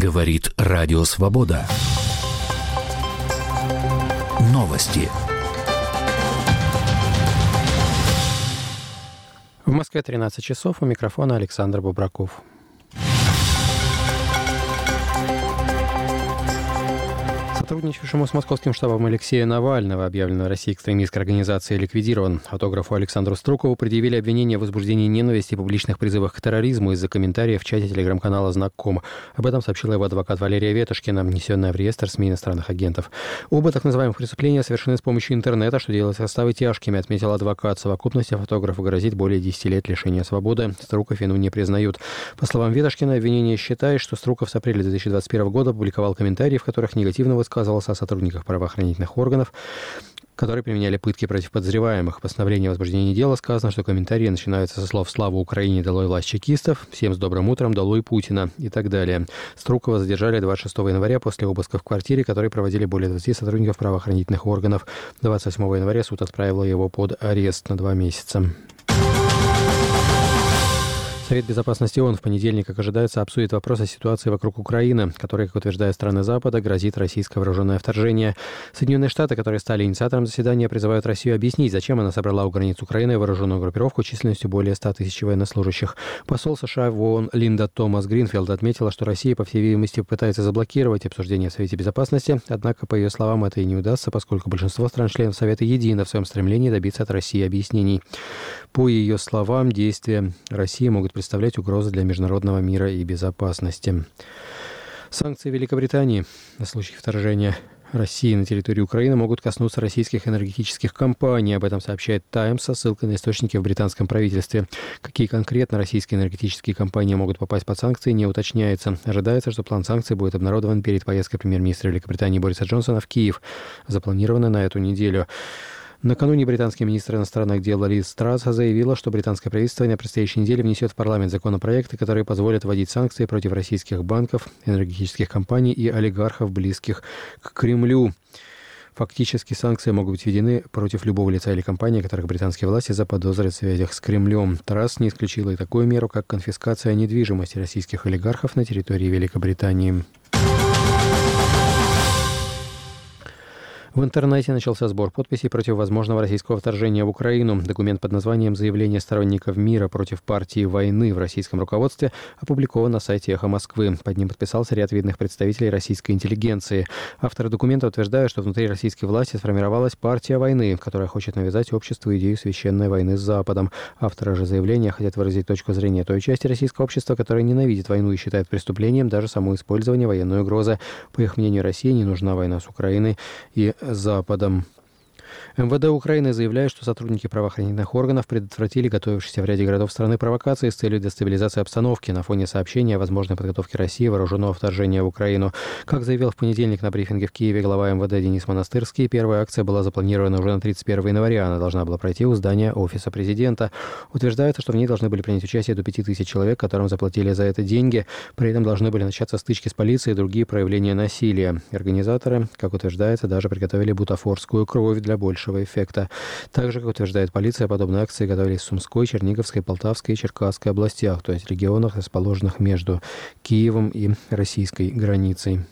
Говорит Радио Свобода. Новости. В Москве 13 часов. У микрофона Александр Бубраков. Сотрудничавшему с московским штабом Алексея Навального, объявленного Россией экстремистской организацией, ликвидирован. Фотографу Александру Струкову предъявили обвинение в возбуждении ненависти и публичных призывах к терроризму из-за комментариев в чате телеграм-канала «Знак.ком». Об этом сообщила его адвокат Валерия Ветошкина, внесенная в реестр СМИ иностранных агентов. Оба так называемых преступления совершены с помощью интернета, что делает составы тяжкими, отметил адвокат. В совокупности фотографу грозит более 10 лет лишения свободы. Струков вину не признают. По словам Ветошкина, обвинение считает, что Струков с апреля 2021 года публиковал комментарии, в которых негативно высказывался о сотрудниках правоохранительных органов, которые применяли пытки против подозреваемых. В постановлении о возбуждении дела сказано, что комментарии начинаются со слов «Слава Украине! Долой власть чекистов!», «Всем с добрым утром! Долой Путина!» и так далее. Струкова задержали 26 января после обыска в квартире, который проводили более 20 сотрудников правоохранительных органов. 28 января суд отправил его под арест на 2 месяца. Совет Безопасности ООН в понедельник, как ожидается, обсудит вопрос о ситуации вокруг Украины, которой, как утверждают страны Запада, грозит российское вооруженное вторжение. Соединенные Штаты, которые стали инициатором заседания, призывают Россию объяснить, зачем она собрала у границ Украины вооруженную группировку численностью более 100 тысяч военнослужащих. Посол США в ООН Линда Томас Гринфилд отметила, что Россия, по всей видимости, пытается заблокировать обсуждение в Совете Безопасности, однако, по ее словам, это и не удастся, поскольку большинство стран-членов Совета едино в своем стремлении добиться от России объяснений. По ее словам, действия России могут представлять угрозу для международного мира и безопасности. Санкции Великобритании на случай вторжения России на территорию Украины могут коснуться российских энергетических компаний. Об этом сообщает «Таймс» со ссылкой на источники в британском правительстве. Какие конкретно российские энергетические компании могут попасть под санкции, не уточняется. Ожидается, что план санкций будет обнародован перед поездкой премьер-министра Великобритании Бориса Джонсона в Киев, запланированной на эту неделю. Накануне британский министр иностранных дел Лиз Трасс заявила, что британское правительство на предстоящей неделе внесет в парламент законопроекты, которые позволят вводить санкции против российских банков, энергетических компаний и олигархов, близких к Кремлю. Фактически санкции могут быть введены против любого лица или компании, которых британские власти заподозрят в связях с Кремлем. Трасс не исключила и такую меру, как конфискация недвижимости российских олигархов на территории Великобритании. В интернете начался сбор подписей против возможного российского вторжения в Украину. Документ под названием «Заявление сторонников мира против партии войны» в российском руководстве опубликован на сайте «Эхо Москвы». Под ним подписался ряд видных представителей российской интеллигенции. Авторы документа утверждают, что внутри российской власти сформировалась партия войны, которая хочет навязать обществу идею священной войны с Западом. Авторы же заявления хотят выразить точку зрения той части российского общества, которая ненавидит войну и считает преступлением даже само использование военной угрозы. По их мнению, России не нужна война с Украиной и Западом. МВД Украины заявляет, что сотрудники правоохранительных органов предотвратили готовившиеся в ряде городов страны провокации с целью дестабилизации обстановки на фоне сообщения о возможной подготовке России вооруженного вторжения в Украину. Как заявил в понедельник на брифинге в Киеве глава МВД Денис Монастырский, первая акция была запланирована уже на 31 января. Она должна была пройти у здания Офиса президента. Утверждается, что в ней должны были принять участие до 5000 человек, которым заплатили за это деньги. При этом должны были начаться стычки с полицией и другие проявления насилия. Организаторы, как утверждается, даже приготовили бутафорскую кровь для большего эффекта. Также, как утверждает полиция, подобные акции готовились в Сумской, Черниговской, Полтавской и Черкасской областях, то есть регионах, расположенных между Киевом и российской границей.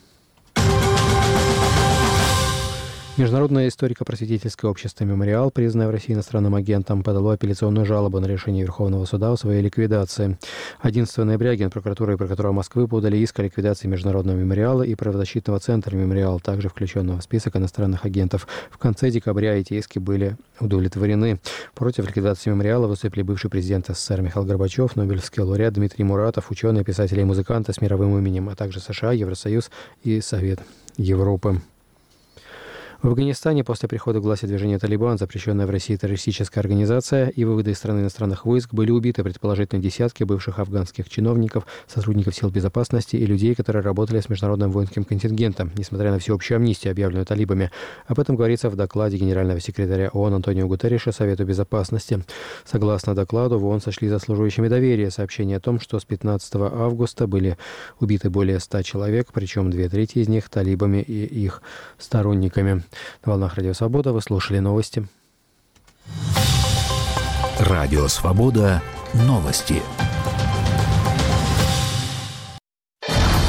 Международное историко-просветительское общество «Мемориал», признанное в России иностранным агентом, подало апелляционную жалобу на решение Верховного суда о своей ликвидации. 11 ноября Генпрокуратура и прокуратура Москвы подали иск о ликвидации Международного мемориала и правозащитного центра «Мемориал», также включенного в список иностранных агентов. В конце декабря эти иски были удовлетворены. Против ликвидации «Мемориала» выступили бывший президент СССР Михаил Горбачев, нобелевский лауреат Дмитрий Муратов, ученые, писатели и музыканты с мировым именем, а также США, Евросоюз и Совет Европы. В Афганистане после прихода к власти движения «Талибан», запрещенная в России террористическая организация, и вывода из страны иностранных войск, были убиты предположительно десятки бывших афганских чиновников, сотрудников сил безопасности и людей, которые работали с международным воинским контингентом, несмотря на всеобщую амнистию, объявленную талибами. Об этом говорится в докладе генерального секретаря ООН Антонио Гутерриша Совету Безопасности. Согласно докладу, в ООН сочли заслуживающими доверия сообщение о том, что с 15 августа были убиты более 100 человек, причем 2/3 из них талибами и их сторонниками. На волнах Радио Свобода вы слушали новости. Радио Свобода. Новости.